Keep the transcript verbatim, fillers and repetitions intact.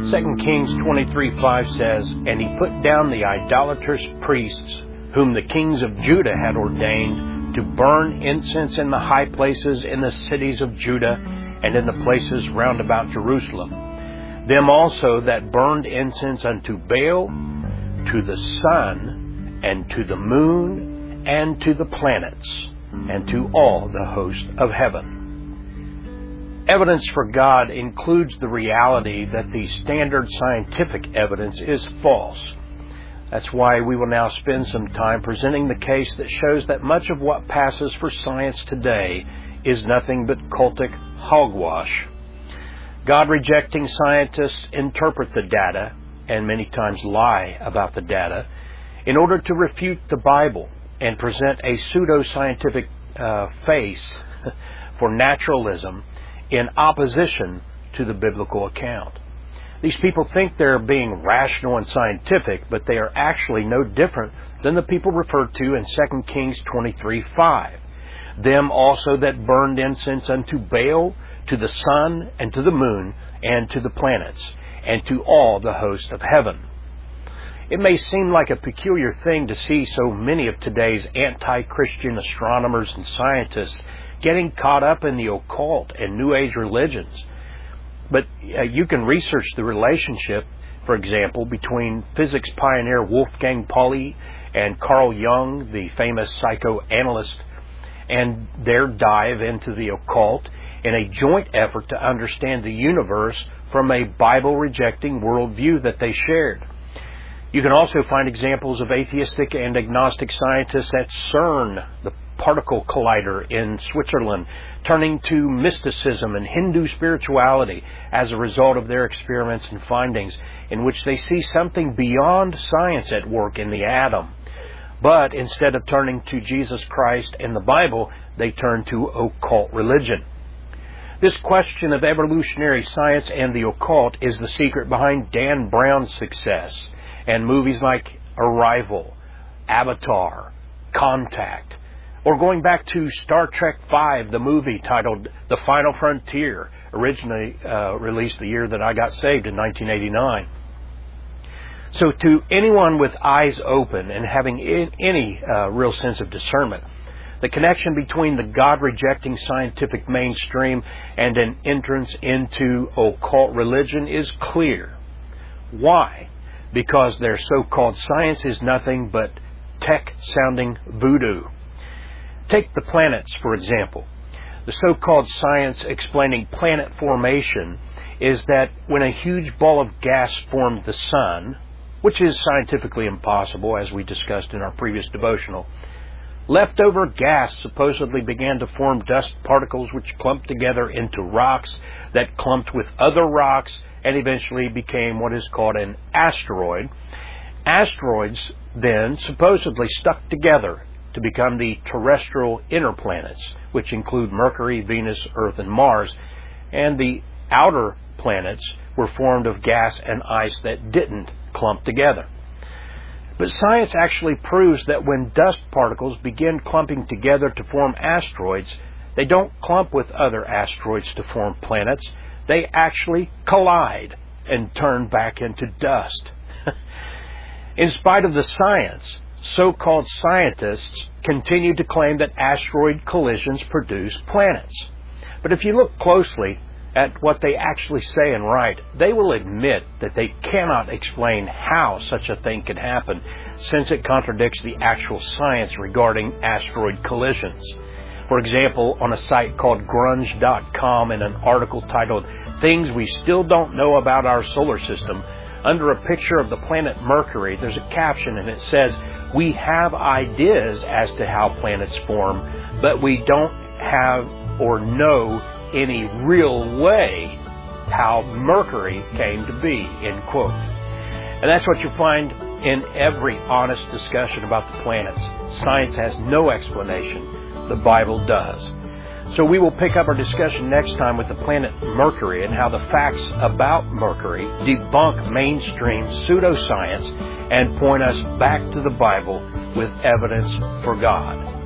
Second Kings twenty-three five says, "And he put down the idolatrous priests, whom the kings of Judah had ordained, to burn incense in the high places in the cities of Judah, and in the places round about Jerusalem. Them also that burned incense unto Baal, to the sun, and to the moon, and to the planets, and to all the host of heaven." Evidence for God includes the reality that the standard scientific evidence is false. That's why we will now spend some time presenting the case that shows that much of what passes for science today is nothing but cultic hogwash. God-rejecting scientists interpret the data, and many times lie about the data, in order to refute the Bible and present a pseudo-scientific uh, face for naturalism in opposition to the biblical account. These people think they're being rational and scientific, but they are actually no different than the people referred to in Second Kings twenty-three five. Them also that burned incense unto Baal, to the sun, and to the moon, and to the planets, and to all the host of heaven. It may seem like a peculiar thing to see so many of today's anti-Christian astronomers and scientists getting caught up in the occult and New Age religions. But uh, you can research the relationship, for example, between physics pioneer Wolfgang Pauli and Carl Jung, the famous psychoanalyst, and their dive into the occult in a joint effort to understand the universe from a Bible-rejecting worldview that they shared. You can also find examples of atheistic and agnostic scientists at CERN, the particle collider in Switzerland, turning to mysticism and Hindu spirituality as a result of their experiments and findings, in which they see something beyond science at work in the atom. But instead of turning to Jesus Christ and the Bible, they turn to occult religion. This question of evolutionary science and the occult is the secret behind Dan Brown's success and movies like Arrival, Avatar, Contact, or going back to Star Trek five, the movie titled The Final Frontier, originally uh, released the year that I got saved in nineteen eighty-nine. So to anyone with eyes open and having in, any uh, real sense of discernment, the connection between the God-rejecting scientific mainstream and an entrance into occult religion is clear. Why? Because their so-called science is nothing but tech-sounding voodoo. Take the planets, for example. The so-called science explaining planet formation is that when a huge ball of gas formed the sun, which is scientifically impossible, as we discussed in our previous devotional, leftover gas supposedly began to form dust particles which clumped together into rocks that clumped with other rocks and eventually became what is called an asteroid. Asteroids then supposedly stuck together to become the terrestrial inner planets, which include Mercury, Venus, Earth, and Mars, and the outer planets were formed of gas and ice that didn't clump together. But science actually proves that when dust particles begin clumping together to form asteroids, they don't clump with other asteroids to form planets. They actually collide and turn back into dust. In spite of the science, so-called scientists continue to claim that asteroid collisions produce planets. But if you look closely at what they actually say and write, they will admit that they cannot explain how such a thing could happen, since it contradicts the actual science regarding asteroid collisions. For example, on a site called grunge dot com, in an article titled "Things We Still Don't Know About Our Solar System," under a picture of the planet Mercury, there's a caption and it says, "We have ideas as to how planets form, but we don't have or know any real way how Mercury came to be," end quote. And that's what you find in every honest discussion about the planets. Science has no explanation. The Bible does. So we will pick up our discussion next time with the planet Mercury and how the facts about Mercury debunk mainstream pseudoscience and point us back to the Bible with evidence for God.